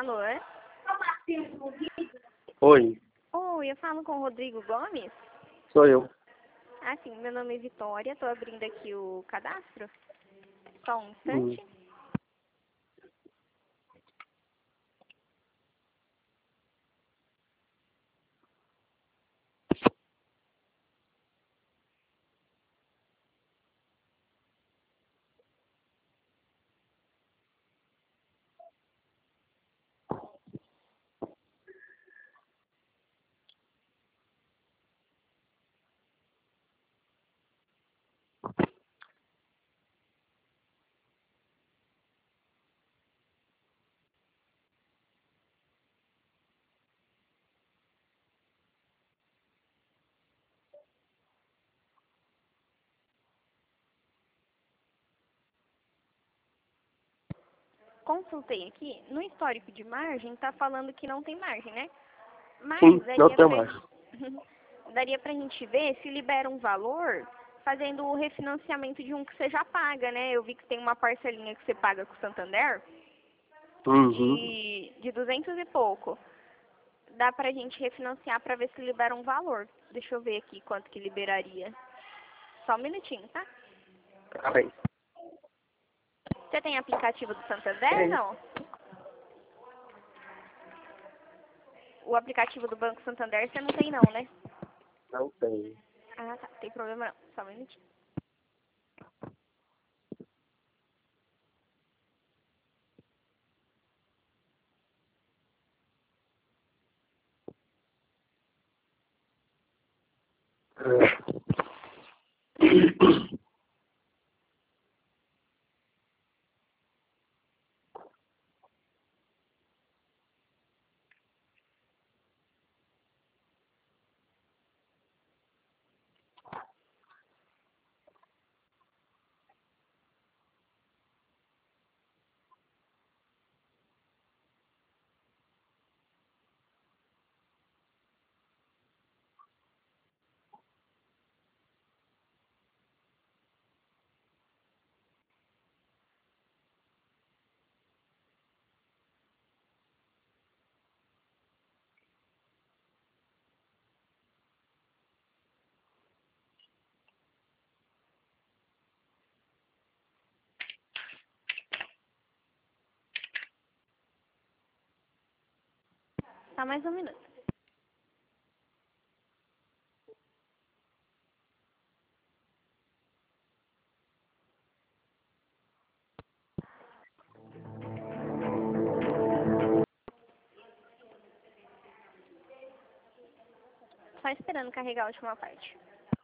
Alô, é? Oi, Oi, eu falo com o Rodrigo Gomes. sou eu. Ah, sim, meu nome é Vitória, tô abrindo aqui o cadastro. Só um Hum. instante. Consultei aqui, no histórico de margem, tá falando que não tem margem, né? Mas Sim, não daria tenho pra, mais. daria pra gente ver se libera um valor fazendo o refinanciamento de um que você já paga, né? Eu vi que tem uma parcelinha que você paga com o Santander Uhum. de 200 e pouco. Dá pra gente refinanciar pra ver se libera um valor. Deixa eu ver aqui quanto que liberaria. Só um minutinho, tá? Tá bem. Você tem aplicativo do Santander, Tem. não? O aplicativo do Banco Santander você não tem não, né? Não tem. Ah, tá. Tem problema não. Só um minutinho. Tá mais um minuto. Só esperando carregar a última parte.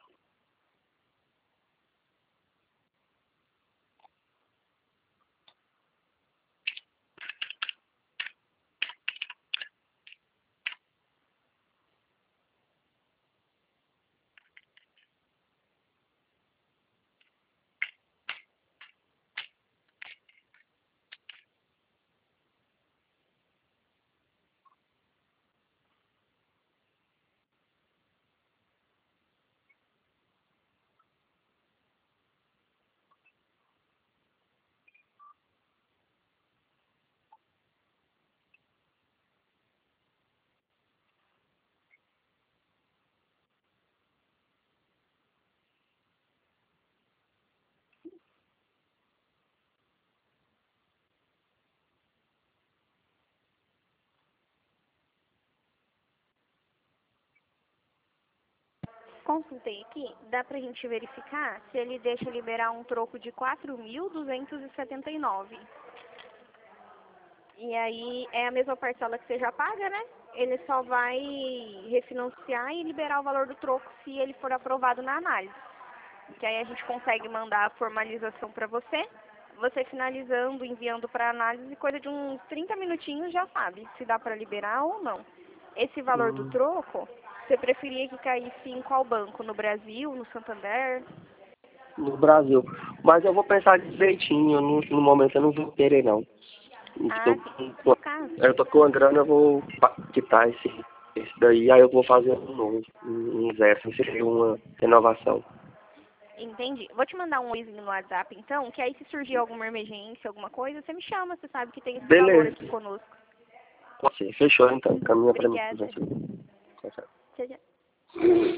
Consultei aqui, dá pra gente verificar se ele deixa liberar um troco de 4.279. E aí é a mesma parcela que você já paga, né? Ele só vai refinanciar e liberar o valor do troco se ele for aprovado na análise. Que aí a gente consegue mandar a formalização para você. Você finalizando, enviando para análise, coisa de uns 30 minutinhos já sabe se dá para liberar ou não. Esse valor do Hum. troco, você preferia que caísse em qual banco? No Brasil, no Santander? No Brasil. Mas eu vou pensar direitinho. No momento eu não vou querer, não. Ah, sim. No caso, Eu tô com a grana, eu vou quitar esse daí. Aí eu vou fazer um novo. Um zero. Seria uma renovação. entendi. Vou te mandar um oizinho no WhatsApp, então, que aí se surgir alguma emergência, alguma coisa, você me chama, você sabe que tem esse valor Beleza. aqui conosco. Pode ser. Fechou, então. Caminha pra mim. Obrigada. Tchau, tchau. Tchau, tchau.